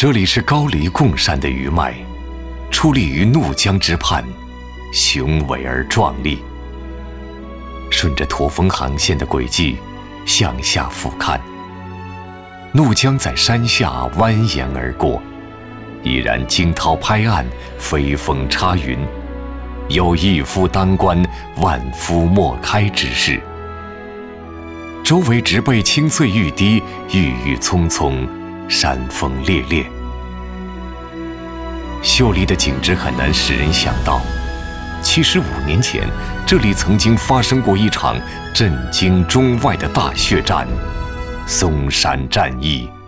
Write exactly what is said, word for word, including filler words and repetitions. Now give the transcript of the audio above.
这里是高黎贡山的余脉，矗立于怒江之畔，雄伟而壮丽。顺着驼峰航线的轨迹向下俯瞰，怒江在山下蜿蜒而过，已然惊涛拍岸，飞风插云，有一夫当关，万夫莫开之势。周围植被青翠欲滴，郁郁葱葱，山峰烈烈。秀丽的景致很难使人想到，七十五年前，这里曾经发生过一场震惊中外的大血战——松山战役。